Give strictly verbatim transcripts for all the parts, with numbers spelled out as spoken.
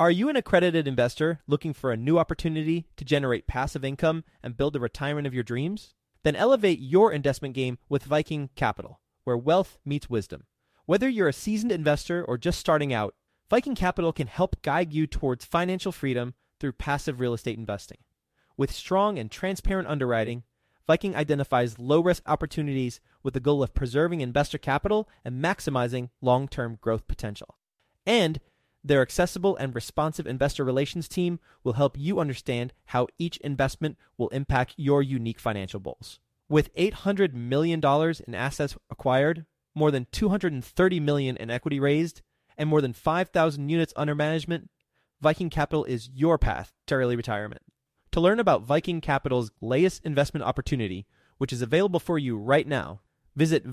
Are you an accredited investor looking for a new opportunity to generate passive income and build the retirement of your dreams? Then elevate your investment game with Viking Capital, where wealth meets wisdom. Whether you're a seasoned investor or just starting out, Viking Capital can help guide you towards financial freedom through passive real estate investing. With strong and transparent underwriting, Viking identifies low-risk opportunities with the goal of preserving investor capital and maximizing long-term growth potential. And their accessible and responsive investor relations team will help you understand how each investment will impact your unique financial goals. With eight hundred million dollars in assets acquired, more than two hundred thirty million dollars in equity raised, and more than five thousand units under management, Viking Capital is your path to early retirement. To learn about Viking Capital's latest investment opportunity, which is available for you right now, visit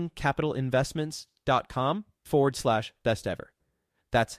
vikingcapitalinvestments.com forward slash best ever. That's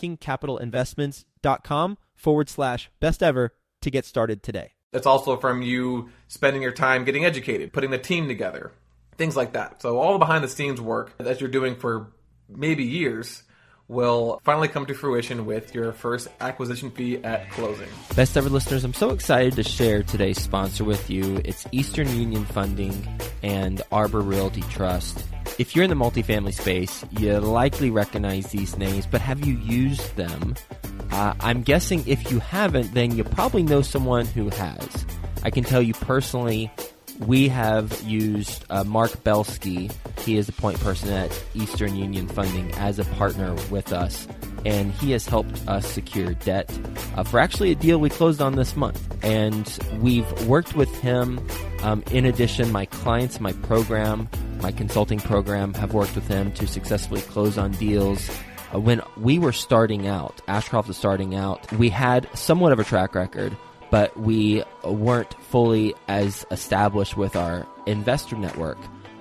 vikingcapitalinvestments.com forward slash best ever to get started today. It's also from you spending your time getting educated, putting the team together, things like that. So all the behind the scenes work that you're doing for maybe years will finally come to fruition with your first acquisition fee at closing. Best ever listeners, I'm so excited to share today's sponsor with you. It's Eastern Union Funding and Arbor Realty Trust. If you're in the multifamily space, you likely recognize these names, but have you used them? Uh, I'm guessing if you haven't, then you probably know someone who has. I can tell you personally, we have used uh, Mark Belsky. He is the point person at Eastern Union Funding as a partner with us, and he has helped us secure debt uh, for actually a deal we closed on this month. And we've worked with him. Um, in addition, my clients, my program, my consulting program have worked with him to successfully close on deals. Uh, when we were starting out, Ashcroft was starting out, we had somewhat of a track record, but we weren't fully as established with our investor network.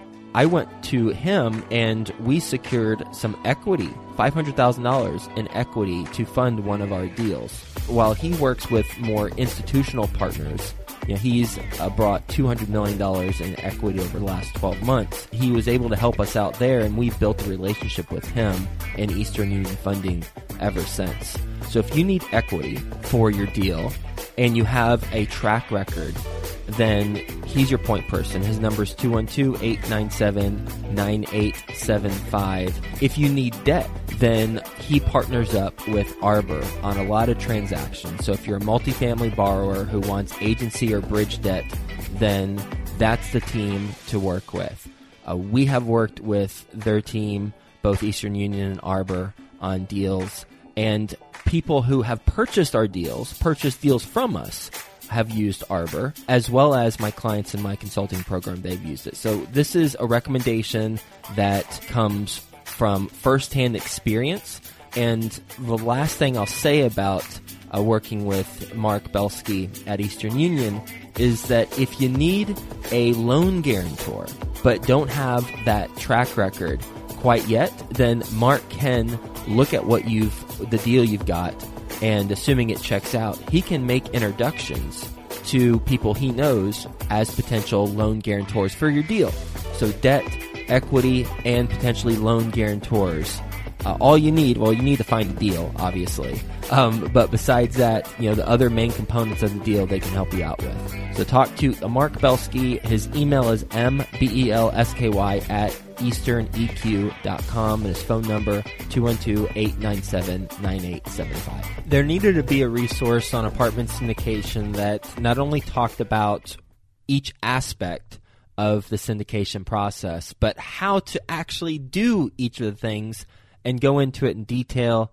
I went to him and we secured some equity, five hundred thousand dollars in equity to fund one of our deals. While he works with more institutional partners, you know, he's uh, brought two hundred million dollars in equity over the last twelve months. He was able to help us out there, and we've built a relationship with him and Eastern Union Funding ever since. So if you need equity for your deal and you have a track record, then he's your point person. His number is two one two, eight nine seven, nine eight seven five. If you need debt, then he partners up with Arbor on a lot of transactions. So if you're a multifamily borrower who wants agency or bridge debt, then that's the team to work with. Uh, we have worked with their team, both Eastern Union and Arbor, on deals, and people who have purchased our deals, purchased deals from us, have used Arbor, as well as my clients in my consulting program, they've used it. So this is a recommendation that comes from firsthand experience. And the last thing I'll say about uh, working with Mark Belsky at Eastern Union is that if you need a loan guarantor, but don't have that track record quite yet, then Mark can look at what you've, the deal you've got, and assuming it checks out, he can make introductions to people he knows as potential loan guarantors for your deal. So debt, equity, and potentially loan guarantors. Uh, all you need, well, you need to find a deal, obviously. Um, but besides that, you know, the other main components of the deal they can help you out with. So talk to Mark Belsky. His email is m b e l s k y at eastern e q dot com, and his phone number two one two, eight nine seven, nine eight seven five. There needed to be a resource on apartment syndication that not only talked about each aspect of the syndication process, but how to actually do each of the things and go into it in detail.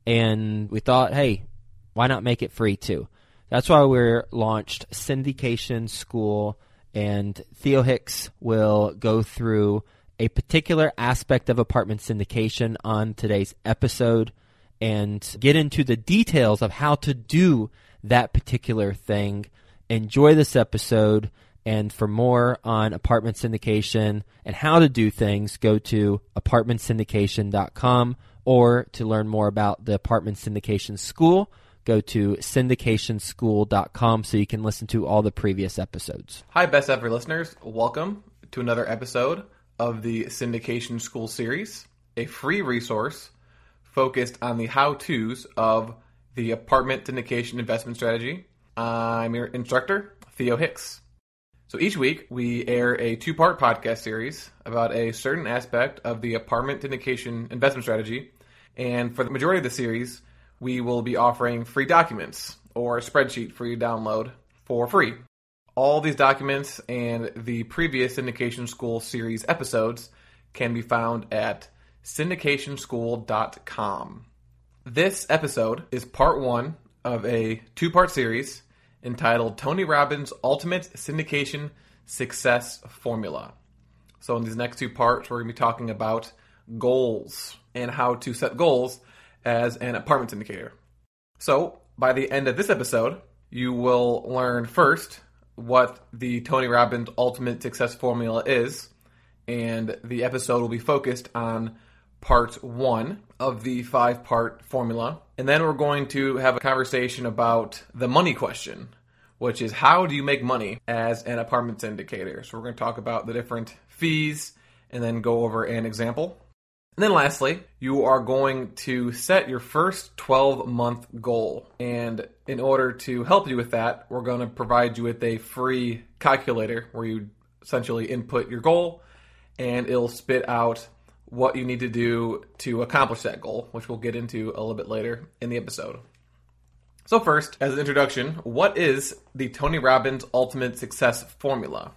And we thought, hey, why not make it free too? That's why we launched Syndication School, and Theo Hicks will go through a particular aspect of apartment syndication on today's episode and get into the details of how to do that particular thing. Enjoy this episode, and for more on apartment syndication and how to do things, go to apartment syndication dot com, or to learn more about the Apartment Syndication School, go to syndication school dot com so you can listen to all the previous episodes. Hi, best ever listeners. Welcome to another episode of the Syndication School series, a free resource focused on the how-tos of the Apartment Syndication Investment Strategy. I'm your instructor, Theo Hicks. So each week, we air a two-part podcast series about a certain aspect of the Apartment Syndication Investment Strategy. And for the majority of the series, we will be offering free documents or a spreadsheet for you to download for free. All these documents and the previous Syndication School series episodes can be found at syndication school dot com. This episode is part one of a two-part series entitled Tony Robbins' Ultimate Syndication Success Formula. So in these next two parts, we're going to be talking about goals and how to set goals as an apartment syndicator. So by the end of this episode, you will learn first what the Tony Robbins Ultimate Success Formula is, and the episode will be focused on part one of the five-part formula. And then we're going to have a conversation about the money question, which is how do you make money as an apartment syndicator? So we're going to talk about the different fees and then go over an example. And then lastly, you are going to set your first twelve-month goal. And in order to help you with that, we're going to provide you with a free calculator where you essentially input your goal and it'll spit out what you need to do to accomplish that goal, which we'll get into a little bit later in the episode. So first, as an introduction, what is the Tony Robbins Ultimate Success Formula?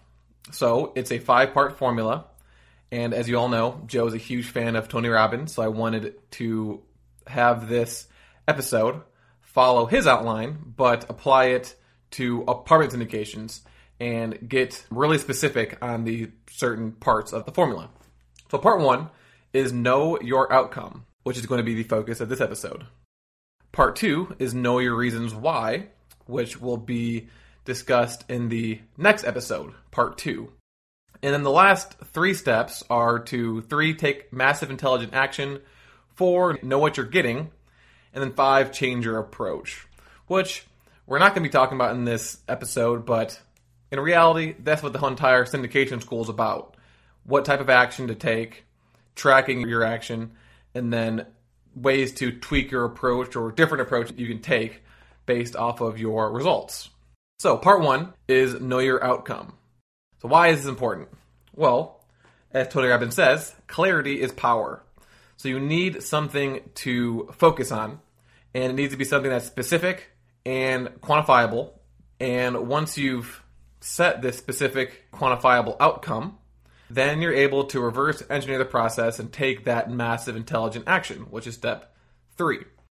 So it's a five-part formula, and as you all know, Joe is a huge fan of Tony Robbins, so I wanted to have this episode follow his outline, but apply it to apartment syndications and get really specific on the certain parts of the formula. So part one is know your outcome, which is going to be the focus of this episode. Part two is know your reasons why, which will be discussed in the next episode, part two. And then the last three steps are to three, take massive intelligent action, four, know what you're getting, and then five, change your approach, which we're not going to be talking about in this episode, but in reality, that's what the entire syndication school is about. What type of action to take, tracking your action, and then ways to tweak your approach or different approach you can take based off of your results. So part one is know your outcome. So why is this important? Well, as Tony Robbins says, clarity is power. So you need something to focus on, and it needs to be something that's specific and quantifiable. And once you've set this specific quantifiable outcome, then you're able to reverse engineer the process and take that massive intelligent action, which is step three.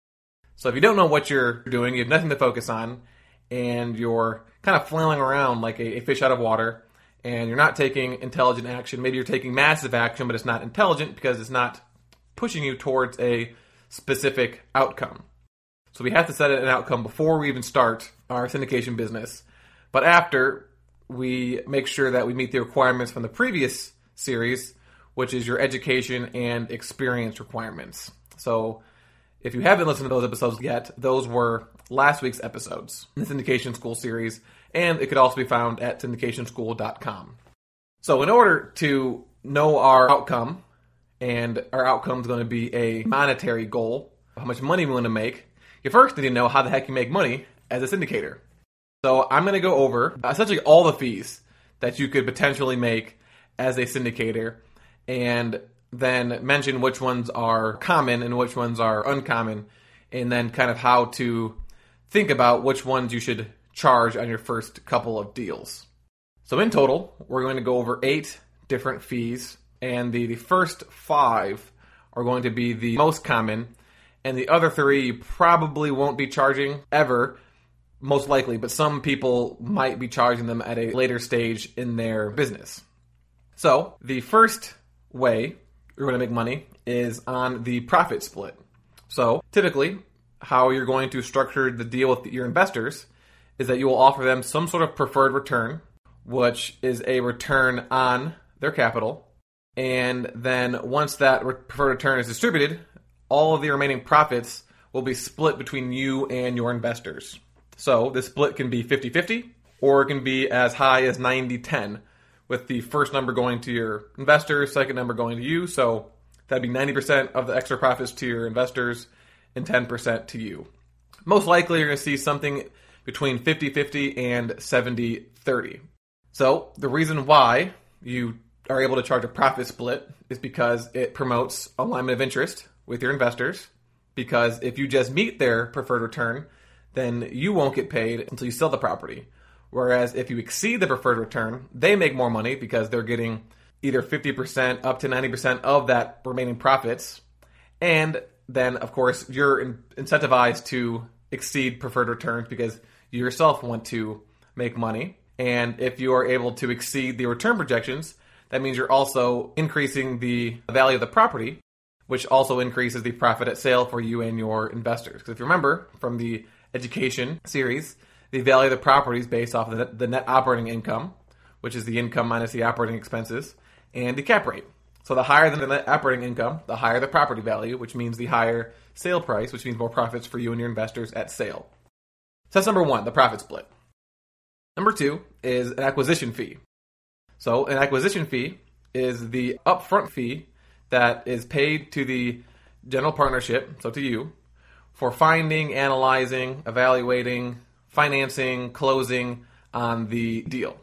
So if you don't know what you're doing, you have nothing to focus on, and you're kind of flailing around like a, a fish out of water, and you're not taking intelligent action, maybe you're taking massive action, but it's not intelligent because it's not pushing you towards a specific outcome. So we have to set an outcome before we even start our syndication business. But after, we make sure that we meet the requirements from the previous series, which is your education and experience requirements. So if you haven't listened to those episodes yet, those were last week's episodes in the Syndication School series, and it could also be found at syndication school dot com. So in order to know our outcome, and our outcome is going to be a monetary goal, how much money we want to make, you first need to know how the heck you make money as a syndicator. So I'm going to go over essentially all the fees that you could potentially make as a syndicator, and then mention which ones are common and which ones are uncommon, and then kind of how to think about which ones you should charge on your first couple of deals. So in total, we're going to go over eight different fees, and the, the first five are going to be the most common, and the other three you probably won't be charging ever, most likely, but some people might be charging them at a later stage in their business. So the first way you're going to make money is on the profit split. So typically, how you're going to structure the deal with your investors is that you will offer them some sort of preferred return, which is a return on their capital. And then once that preferred return is distributed, all of the remaining profits will be split between you and your investors. So this split can be fifty-fifty, or it can be as high as ninety ten, with the first number going to your investors, second number going to you. So that'd be ninety percent of the extra profits to your investors and ten percent to you. Most likely you're going to see something between fifty-fifty and seventy thirty. So the reason why you are able to charge a profit split is because it promotes alignment of interest with your investors. Because if you just meet their preferred return, then you won't get paid until you sell the property. Whereas if you exceed the preferred return, they make more money because they're getting either fifty percent up to ninety percent of that remaining profits. And then, of course, you're in- incentivized to exceed preferred returns because you yourself want to make money. And if you are able to exceed the return projections, that means you're also increasing the value of the property, which also increases the profit at sale for you and your investors. Because if you remember from the education series, the value of the property is based off of the, the net operating income, which is the income minus the operating expenses, and the cap rate. So the higher the net operating income, the higher the property value, which means the higher sale price, which means more profits for you and your investors at sale. So that's number one, the profit split. Number two is an acquisition fee. So an acquisition fee is the upfront fee that is paid to the general partnership, so to you, for finding, analyzing, evaluating, financing, closing on the deal.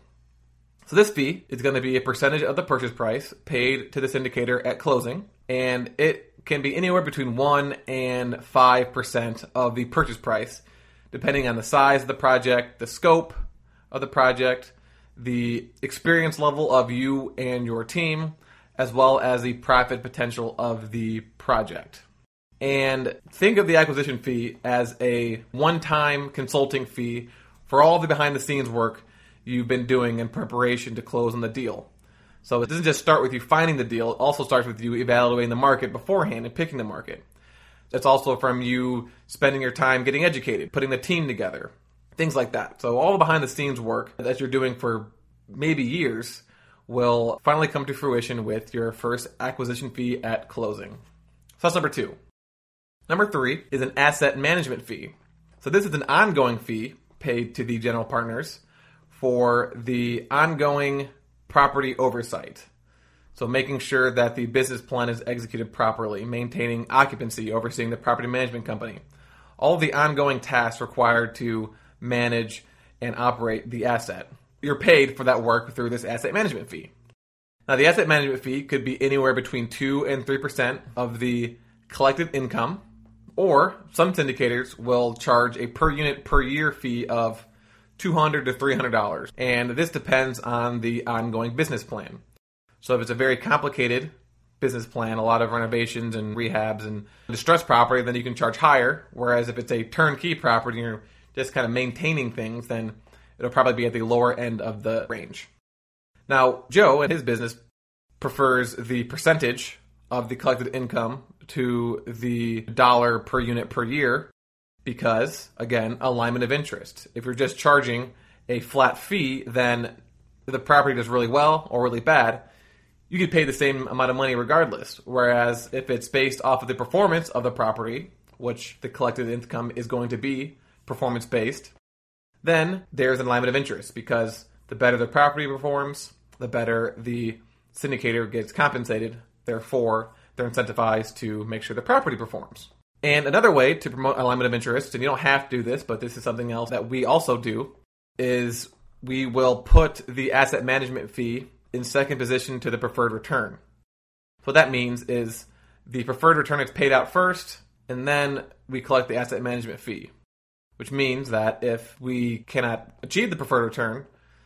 So this fee is going to be a percentage of the purchase price paid to the syndicator at closing, and it can be anywhere between one and five percent of the purchase price, depending on the size of the project, the scope of the project, the experience level of you and your team, as well as the profit potential of the project. And think of the acquisition fee as a one-time consulting fee for all the behind-the-scenes work you've been doing in preparation to close on the deal. So it doesn't just start with you finding the deal, it also starts with you evaluating the market beforehand and picking the market. It's also from you spending your time getting educated, putting the team together, things like that. So all the behind-the-scenes work that you're doing for maybe years will finally come to fruition with your first acquisition fee at closing. So that's number two. Number three is an asset management fee. So this is an ongoing fee paid to the general partners for the ongoing property oversight. So making sure that the business plan is executed properly, maintaining occupancy, overseeing the property management company. All the ongoing tasks required to manage and operate the asset. You're paid for that work through this asset management fee. Now, the asset management fee could be anywhere between two and three percent of the collected income, or some syndicators will charge a per unit per year fee of two hundred dollars to three hundred dollars. And this depends on the ongoing business plan. So if it's a very complicated business plan, a lot of renovations and rehabs and distressed property, then you can charge higher. Whereas if it's a turnkey property and you're just kind of maintaining things, then it'll probably be at the lower end of the range. Now, Joe and his business prefers the percentage of the collected income to the dollar per unit per year because, again, alignment of interest. If you're just charging a flat fee, then the property does really well or really bad, you get paid the same amount of money regardless. Whereas if it's based off of the performance of the property, which the collected income is going to be performance-based, then there's an alignment of interest because the better the property performs, the better the syndicator gets compensated. Therefore, they're incentivized to make sure the property performs. And another way to promote alignment of interest, and you don't have to do this, but this is something else that we also do, is we will put the asset management fee in second position to the preferred return. So what that means is the preferred return is paid out first, and then we collect the asset management fee. Which means that if we cannot achieve the preferred return,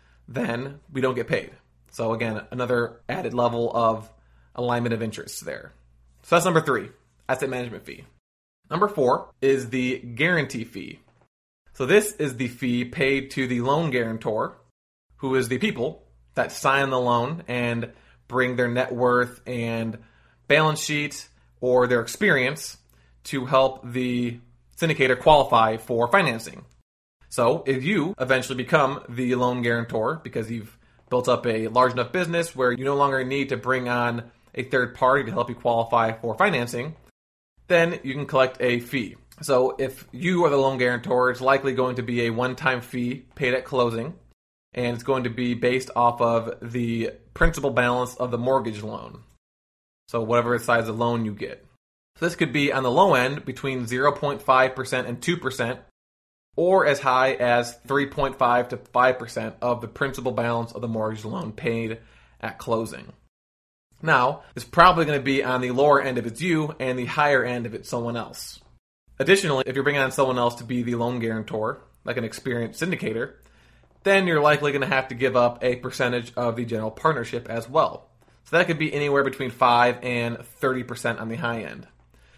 then we don't get paid. So again, another added level of alignment of interests there. So that's number three, asset management fee. Number four is the guarantee fee. So this is the fee paid to the loan guarantor, who is the people that sign the loan and bring their net worth and balance sheet or their experience to help the syndicator qualify for financing. So if you eventually become the loan guarantor because you've built up a large enough business where you no longer need to bring on a third party to help you qualify for financing, then you can collect a fee. So if you are the loan guarantor, it's likely going to be a one-time fee paid at closing, and it's going to be based off of the principal balance of the mortgage loan. So whatever size of loan you get. So this could be on the low end between zero point five percent and two percent, or as high as three point five to five percent of the principal balance of the mortgage loan paid at closing. Now, it's probably going to be on the lower end if it's you and the higher end if it's someone else. Additionally, if you're bringing on someone else to be the loan guarantor, like an experienced syndicator, then you're likely going to have to give up a percentage of the general partnership as well. So that could be anywhere between five and thirty percent on the high end.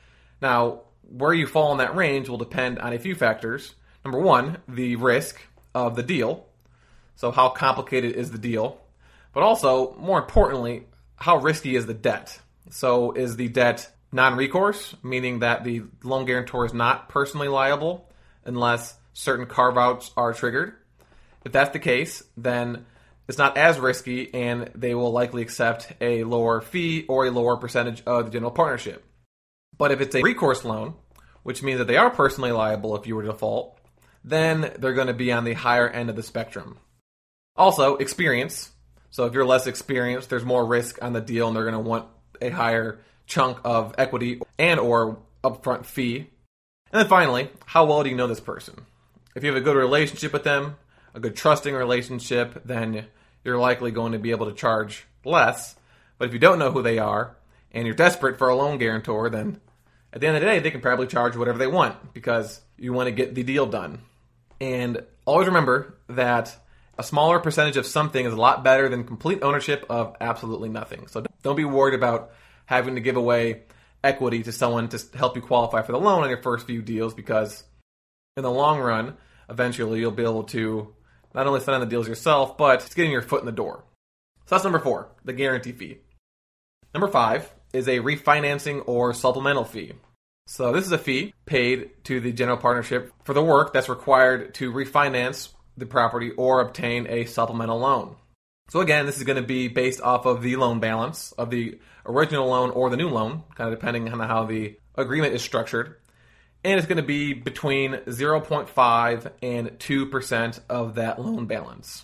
Now, where you fall in that range will depend on a few factors. Number one, the risk of the deal. So how complicated is the deal? But also, more importantly, how risky is the debt? So is the debt non-recourse, meaning that the loan guarantor is not personally liable unless certain carve-outs are triggered? If that's the case, then it's not as risky and they will likely accept a lower fee or a lower percentage of the general partnership. But if it's a recourse loan, which means that they are personally liable if you were to default, then they're going to be on the higher end of the spectrum. Also, experience. So if you're less experienced, there's more risk on the deal and they're going to want a higher chunk of equity and or upfront fee. And then finally, how well do you know this person? If you have a good relationship with them, a good trusting relationship, then you're likely going to be able to charge less. But if you don't know who they are and you're desperate for a loan guarantor, then at the end of the day, they can probably charge whatever they want because you want to get the deal done. And always remember that a smaller percentage of something is a lot better than complete ownership of absolutely nothing. So don't be worried about having to give away equity to someone to help you qualify for the loan on your first few deals, because in the long run, eventually you'll be able to not only sign on the deals yourself, but it's getting your foot in the door. So that's number four, the guarantee fee. Number five is a refinancing or supplemental fee. So this is a fee paid to the general partnership for the work that's required to refinance the property or obtain a supplemental loan. So again, this is going to be based off of the loan balance of the original loan or the new loan, kind of depending on how the agreement is structured. And it's going to be between zero point five and two percent of that loan balance.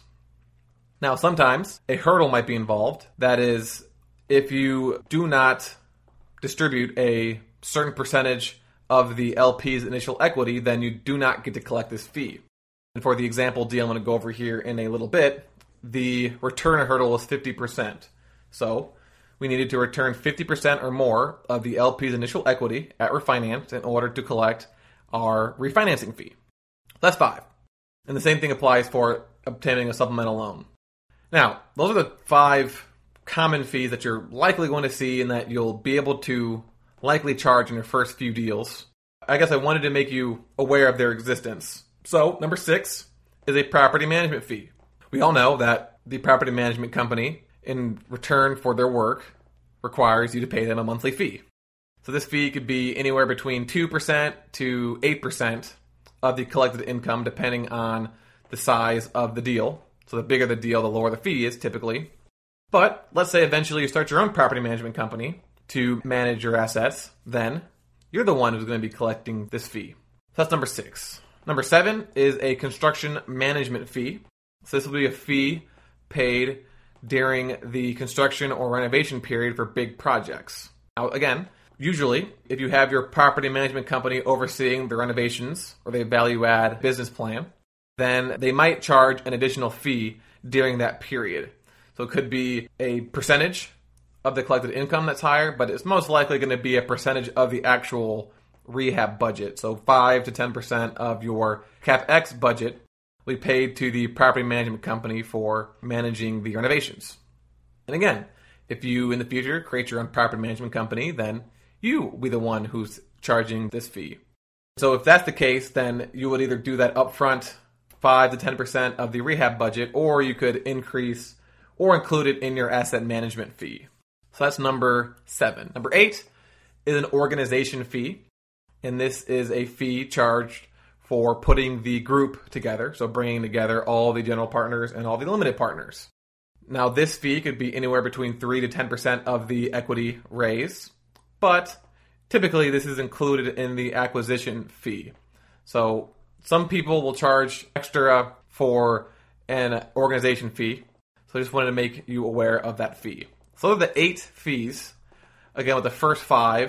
Now, sometimes a hurdle might be involved. That is, if you do not distribute a certain percentage of the L P's initial equity, then you do not get to collect this fee. And for the example deal I'm going to go over here in a little bit, the return hurdle was fifty percent. So we needed to return fifty percent or more of the L P's initial equity at refinance in order to collect our refinancing fee. That's five. And the same thing applies for obtaining a supplemental loan. Now, those are the five common fees that you're likely going to see and that you'll be able to likely charge in your first few deals. I guess I wanted to make you aware of their existence. So, number six is a property management fee. We all know that the property management company, in return for their work, requires you to pay them a monthly fee. So this fee could be anywhere between two percent to eight percent of the collected income, depending on the size of the deal. So the bigger the deal, the lower the fee is typically. But let's say eventually you start your own property management company to manage your assets, then you're the one who's going to be collecting this fee. So that's number six. Number seven is a construction management fee. So this will be a fee paid during the construction or renovation period for big projects. Now, again, usually, if you have your property management company overseeing the renovations or the value-add business plan, then they might charge an additional fee during that period. So it could be a percentage of the collected income that's higher, but it's most likely going to be a percentage of the actual rehab budget. So five to ten percent of your CapEx budget will be paid to the property management company for managing the renovations. And again, if you in the future create your own property management company, then you will be the one who's charging this fee. So if that's the case, then you would either do that upfront five to ten percent of the rehab budget, or you could increase or include it in your asset management fee. So that's number seven. Number eight is an organization fee. And this is a fee charged for putting the group together, so bringing together all the general partners and all the limited partners. Now, this fee could be anywhere between three to ten percent of the equity raise, but typically this is included in the acquisition fee. So some people will charge extra for an organization fee, so I just wanted to make you aware of that fee. So those are the eight fees. Again, with the first five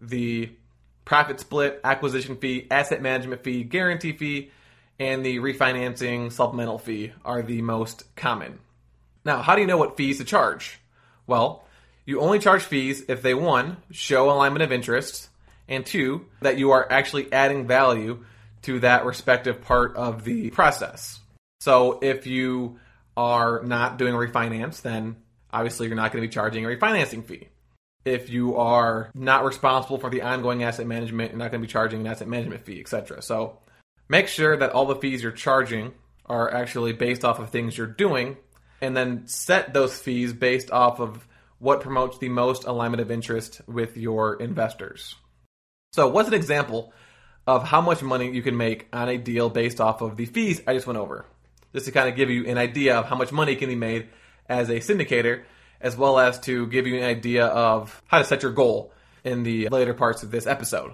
the profit split, acquisition fee, asset management fee, guarantee fee, and the refinancing supplemental fee are the most common. Now, how do you know what fees to charge? Well, you only charge fees if they, one, show alignment of interests, and two, that you are actually adding value to that respective part of the process. So if you are not doing a refinance, then obviously you're not going to be charging a refinancing fee. If you are not responsible for the ongoing asset management, you're not going to be charging an asset management fee, et cetera. So make sure that all the fees you're charging are actually based off of things you're doing, and then set those fees based off of what promotes the most alignment of interest with your investors. So what's an example of how much money you can make on a deal based off of the fees I just went over? Just to kind of give you an idea of how much money can be made as a syndicator, as well as to give you an idea of how to set your goal in the later parts of this episode.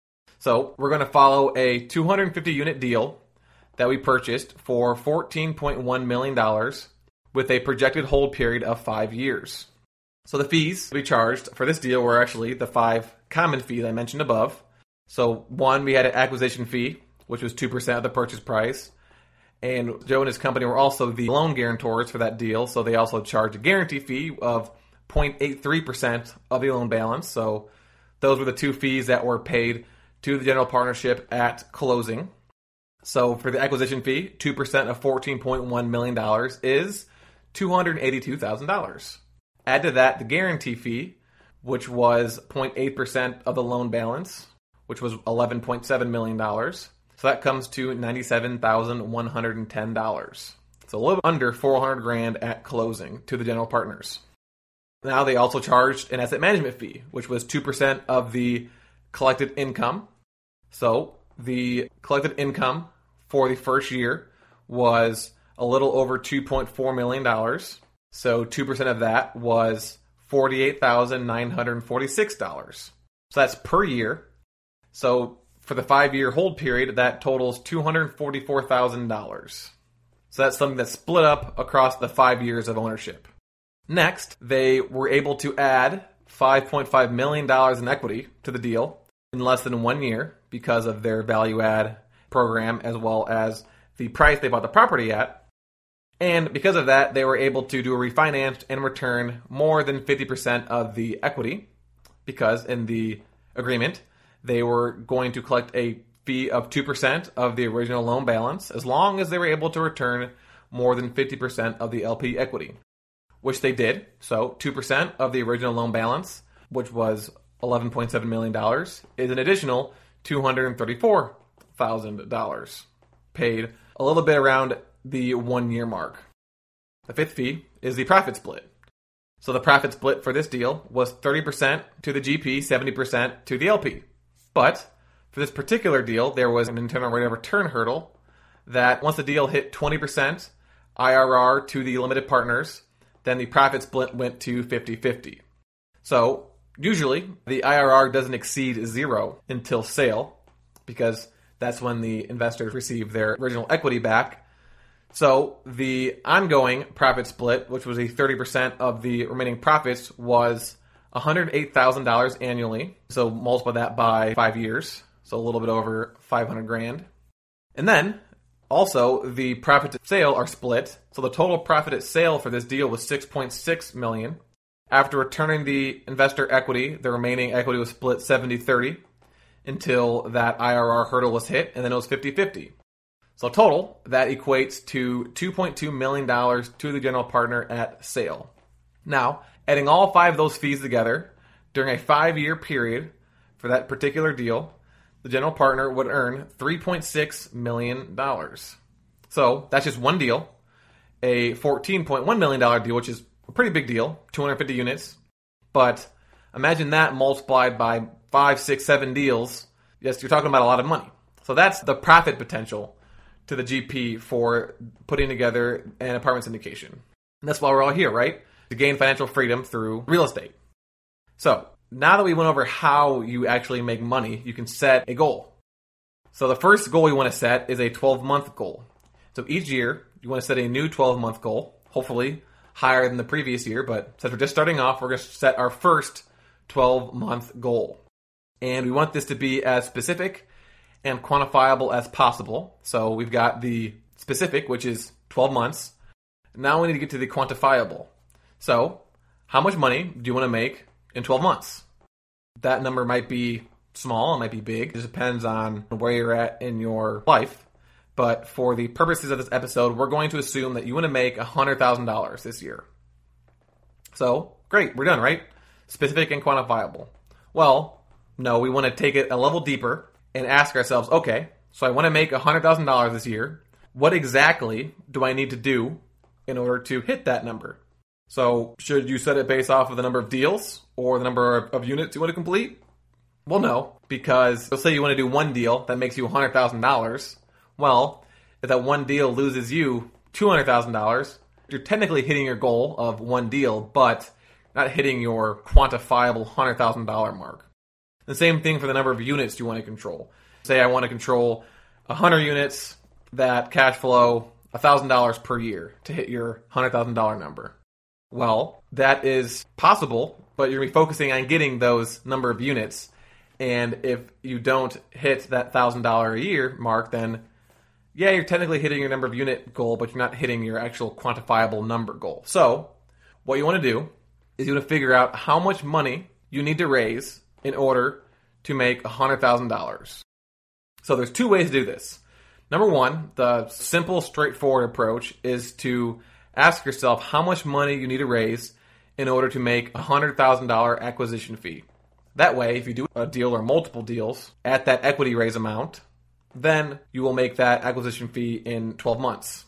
So we're going to follow a two hundred fifty unit deal that we purchased for fourteen point one million dollars with a projected hold period of five years. So the fees we charged for this deal were actually the five common fees I mentioned above. So one, we had an acquisition fee, which was two percent of the purchase price. And Joe and his company were also the loan guarantors for that deal, so they also charged a guarantee fee of zero point eight three percent of the loan balance. So those were the two fees that were paid to the general partnership at closing. So for the acquisition fee, two percent of fourteen point one million dollars is two hundred eighty-two thousand dollars. Add to that the guarantee fee, which was zero point eight percent of the loan balance, which was eleven point seven million dollars. So that comes to ninety-seven thousand one hundred ten dollars. So a little under four hundred grand at closing to the general partners. Now they also charged an asset management fee, which was two percent of the collected income. So the collected income for the first year was a little over two point four million dollars. So two percent of that was forty-eight thousand nine hundred forty-six dollars. So that's per year. So for the five-year hold period, that totals two hundred forty-four thousand dollars. So that's something that's split up across the five years of ownership. Next, they were able to add five point five million dollars in equity to the deal in less than one year because of their value add program, as well as the price they bought the property at. And because of that, they were able to do a refinance and return more than fifty percent of the equity, because in the agreement, they were going to collect a fee of two percent of the original loan balance as long as they were able to return more than fifty percent of the L P equity, which they did. So two percent of the original loan balance, which was eleven point seven million dollars, is an additional two hundred thirty-four thousand dollars, paid a little bit around the one-year mark. The fifth fee is the profit split. So the profit split for this deal was thirty percent to the G P, seventy percent to the L P. But for this particular deal, there was an internal rate of return hurdle that once the deal hit twenty percent I R R to the limited partners, then the profit split went to fifty-fifty. So usually the I R R doesn't exceed zero until sale, because that's when the investors receive their original equity back. So the ongoing profit split, which was a thirty percent of the remaining profits, was one hundred eight thousand dollars annually. So multiply that by five years. So a little bit over five hundred grand. And then also the profit at sale are split. So the total profit at sale for this deal was six point six million dollars. After returning the investor equity, the remaining equity was split seventy thirty until that I R R hurdle was hit, and then it was fifty-fifty. So total, that equates to two point two million dollars to the general partner at sale. Now, adding all five of those fees together during a five-year period for that particular deal, the general partner would earn three point six million dollars. So that's just one deal, a fourteen point one million dollars deal, which is a pretty big deal, two hundred fifty units. But imagine that multiplied by five, six, seven deals. Yes, you're talking about a lot of money. So that's the profit potential to the G P for putting together an apartment syndication. And that's why we're all here, right? To gain financial freedom through real estate. So now that we went over how you actually make money, you can set a goal. So the first goal you want to set is a twelve-month goal. So each year, you want to set a new twelve-month goal, hopefully higher than the previous year. But since we're just starting off, we're going to set our first twelve-month goal. And we want this to be as specific and quantifiable as possible. So we've got the specific, which is twelve months. Now we need to get to the quantifiable. So how much money do you want to make in twelve months? That number might be small, it might be big. It depends on where you're at in your life. But for the purposes of this episode, we're going to assume that you want to make one hundred thousand dollars this year. So, great, we're done, right? Specific and quantifiable. Well, no, we want to take it a level deeper and ask ourselves, okay, so I want to make one hundred thousand dollars this year. What exactly do I need to do in order to hit that number? So, should you set it based off of the number of deals or the number of, of units you want to complete? Well, no, because let's say you want to do one deal that makes you one hundred thousand dollars. Well, if that one deal loses you two hundred thousand dollars, you're technically hitting your goal of one deal, but not hitting your quantifiable one hundred thousand dollars mark. The same thing for the number of units you want to control. Say I want to control one hundred units that cash flow one thousand dollars per year to hit your one hundred thousand dollars number. Well, that is possible, but you're going to be focusing on getting those number of units. And if you don't hit that one thousand dollars a year mark, then yeah, you're technically hitting your number of unit goal, but you're not hitting your actual quantifiable number goal. So what you want to do is you want to figure out how much money you need to raise in order to make one hundred thousand dollars. So there's two ways to do this. Number one, the simple, straightforward approach is to ask yourself how much money you need to raise in order to make a one hundred thousand dollars acquisition fee. That way, if you do a deal or multiple deals at that equity raise amount, then you will make that acquisition fee in twelve months.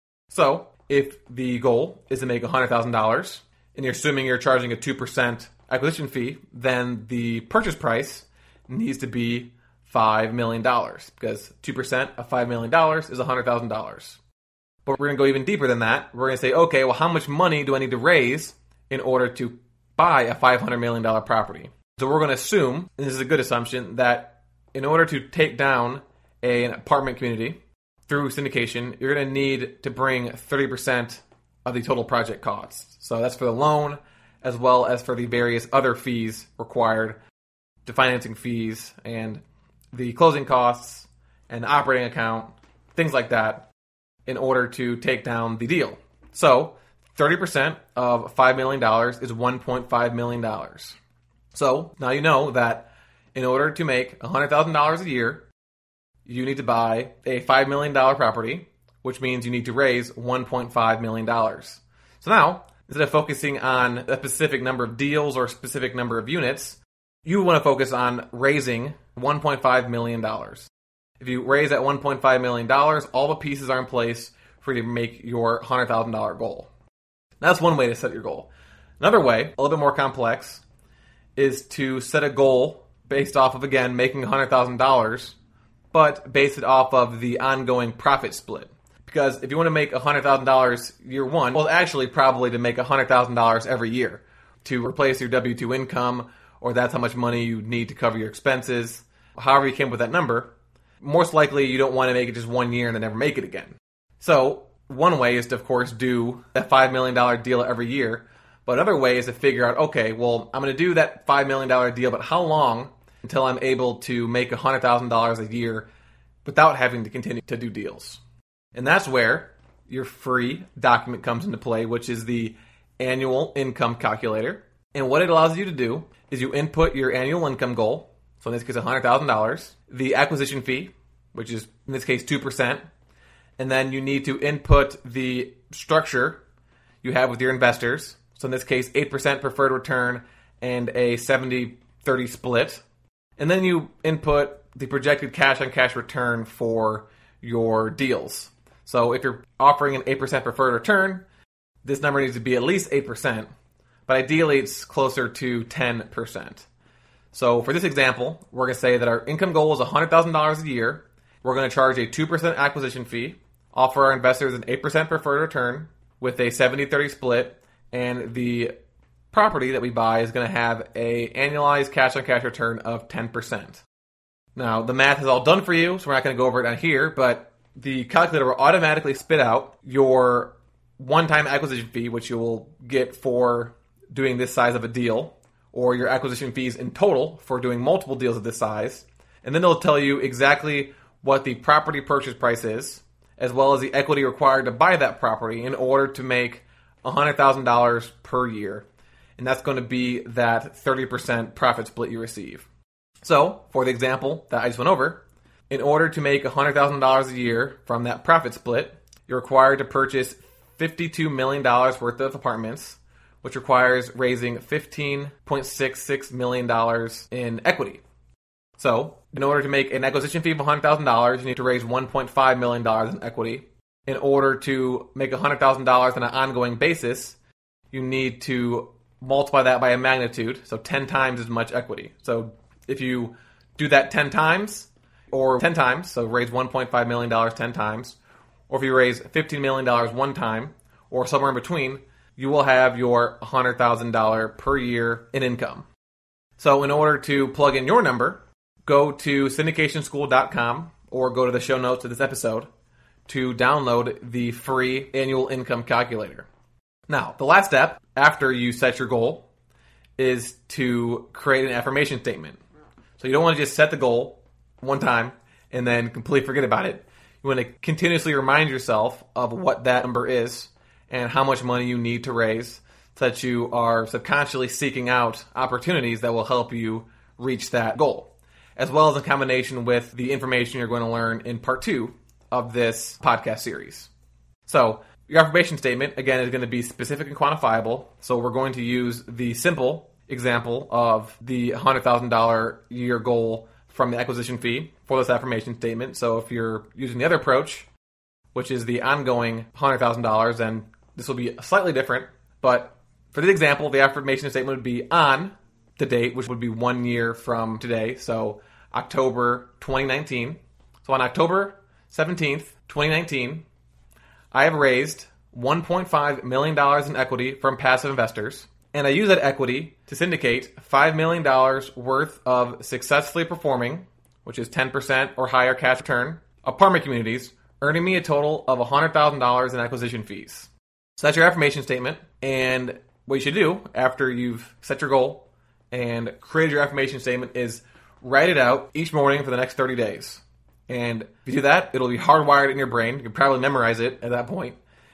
So, if the goal is to make one hundred thousand dollars, and you're assuming you're charging a two percent acquisition fee, then the purchase price needs to be five million dollars, because two percent of five million dollars is one hundred thousand dollars. But we're going to go even deeper than that. We're going to say, okay, well, how much money do I need to raise in order to buy a five hundred million dollars property? So we're going to assume, and this is a good assumption, that in order to take down an apartment community through syndication, you're going to need to bring thirty percent of the total project costs. So that's for the loan as well as for the various other fees required, the financing fees and the closing costs and the operating account, things like that, in order to take down the deal. So thirty percent of five million dollars is one point five million dollars. So now you know that in order to make one hundred thousand dollars a year, you need to buy a five million dollars property, which means you need to raise one point five million dollars. So now, instead of focusing on a specific number of deals or a specific number of units, you want to focus on raising one point five million dollars. If you raise that one point five million dollars, all the pieces are in place for you to make your one hundred thousand dollars goal. That's one way to set your goal. Another way, a little bit more complex, is to set a goal based off of, again, making one hundred thousand dollars, but base it off of the ongoing profit split. Because if you want to make one hundred thousand dollars year one, well, actually probably to make one hundred thousand dollars every year to replace your W two income, or that's how much money you need to cover your expenses. However you came up with that number, most likely you don't want to make it just one year and then never make it again. So one way is to, of course, do that five million dollars deal every year. But another way is to figure out, okay, well, I'm going to do that five million dollars deal, but how long until I'm able to make one hundred thousand dollars a year without having to continue to do deals? And that's where your free document comes into play, which is the annual income calculator. And what it allows you to do is you input your annual income goal, so in this case one hundred thousand dollars, the acquisition fee, which is in this case two percent, and then you need to input the structure you have with your investors, so in this case eight percent preferred return and a seventy thirty split. And then you input the projected cash-on-cash return for your deals. So if you're offering an eight percent preferred return, this number needs to be at least eight percent, but ideally it's closer to ten percent. So for this example, we're going to say that our income goal is one hundred thousand dollars a year. We're going to charge a two percent acquisition fee, offer our investors an eight percent preferred return with a seventy thirty split, and the property that we buy is going to have a annualized cash-on-cash return of ten percent. Now, the math is all done for you, so we're not going to go over it on here, but the calculator will automatically spit out your one-time acquisition fee, which you will get for doing this size of a deal, or your acquisition fees in total for doing multiple deals of this size. And then it'll tell you exactly what the property purchase price is, as well as the equity required to buy that property in order to make one hundred thousand dollars per year. And that's going to be that thirty percent profit split you receive. So, for the example that I just went over, in order to make one hundred thousand dollars a year from that profit split, you're required to purchase fifty-two million dollars worth of apartments, which requires raising fifteen point six six million dollars in equity. So, in order to make an acquisition fee of one hundred thousand dollars, you need to raise one point five million dollars in equity. In order to make one hundred thousand dollars on an ongoing basis, you need to multiply that by a magnitude, so ten times as much equity. So, if you do that ten times, or ten times, so raise one point five million dollars ten times, or if you raise fifteen million dollars one time, or somewhere in between, you will have your one hundred thousand dollars per year in income. So in order to plug in your number, go to syndication school dot com or go to the show notes of this episode to download the free annual income calculator. Now, the last step after you set your goal is to create an affirmation statement. So you don't want to just set the goal one time and then completely forget about it. You want to continuously remind yourself of what that number is and how much money you need to raise so that you are subconsciously seeking out opportunities that will help you reach that goal, as well as in combination with the information you're going to learn in part two of this podcast series. So your affirmation statement, again, is going to be specific and quantifiable. So we're going to use the simple example of the one hundred thousand dollars year goal from the acquisition fee for this affirmation statement. So if you're using the other approach, which is the ongoing one hundred thousand dollars, then this will be slightly different. But for the example, the affirmation statement would be on the date, which would be one year from today, so October twenty nineteen. So on October seventeenth, twenty nineteen, I have raised one point five million dollars in equity from passive investors, and I use that equity to syndicate five million dollars worth of successfully performing, which is ten percent or higher cash return, apartment communities, earning me a total of one hundred thousand dollars in acquisition fees. So that's your affirmation statement, and what you should do after you've set your goal and created your affirmation statement is write it out each morning for the next thirty days. And if you do that, it'll be hardwired in your brain. You can probably memorize it at that point.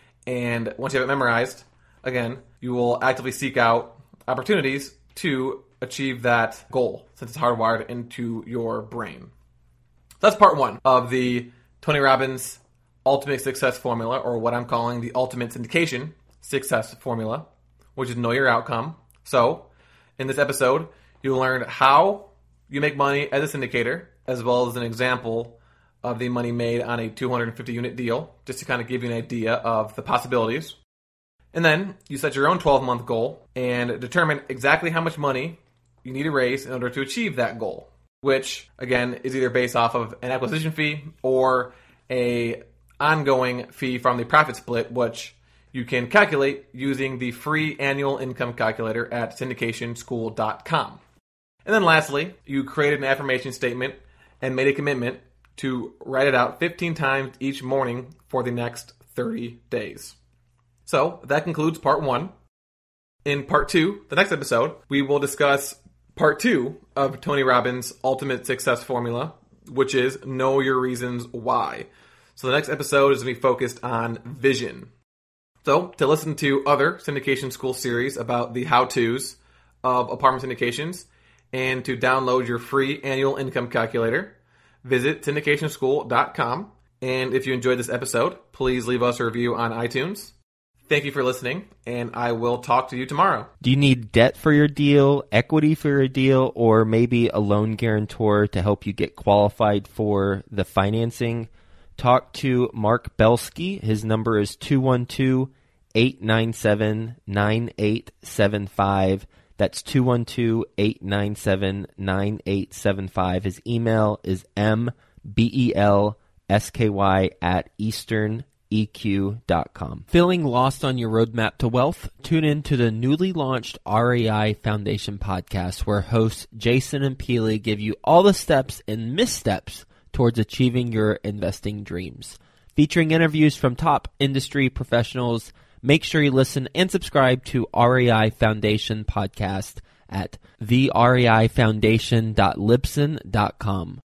And once you have it memorized, again, you will actively seek out opportunities to achieve that goal since it's hardwired into your brain. So that's part one of the Tony Robbins Ultimate Success Formula, or what I'm calling the Ultimate Syndication Success Formula, which is know your outcome. So in this episode, you'll learn how you make money as a syndicator, as well as an example of the money made on a two hundred fifty unit deal, just to kind of give you an idea of the possibilities. And then you set your own twelve-month goal and determine exactly how much money you need to raise in order to achieve that goal, which, again, is either based off of an acquisition fee or a ongoing fee from the profit split, which you can calculate using the free annual income calculator at syndication school dot com. And then lastly, you created an affirmation statement and made a commitment to write it out fifteen times each morning for the next thirty days. So that concludes part one. In part two, the next episode, we will discuss part two of Tony Robbins' Ultimate Success Formula, which is know your reasons why. So the next episode is going to be focused on vision. So to listen to other syndication school series about the how-tos of apartment syndications and to download your free annual income calculator, visit syndication school dot com. And if you enjoyed this episode, please leave us a review on iTunes. Thank you for listening, and I will talk to you tomorrow. Do you need debt for your deal, equity for your deal, or maybe a loan guarantor to help you get qualified for the financing? Talk to Mark Belsky. His number is two one two, eight nine seven, nine eight seven five. That's two one two, eight nine seven, nine eight seven five. His email is m b e l s k y at eastern e q dot com. Feeling lost on your roadmap to wealth? Tune in to the newly launched R E I Foundation podcast, where hosts Jason and Peely give you all the steps and missteps towards achieving your investing dreams. Featuring interviews from top industry professionals, make sure you listen and subscribe to R E I Foundation podcast at the R E I foundation dot libsyn dot com.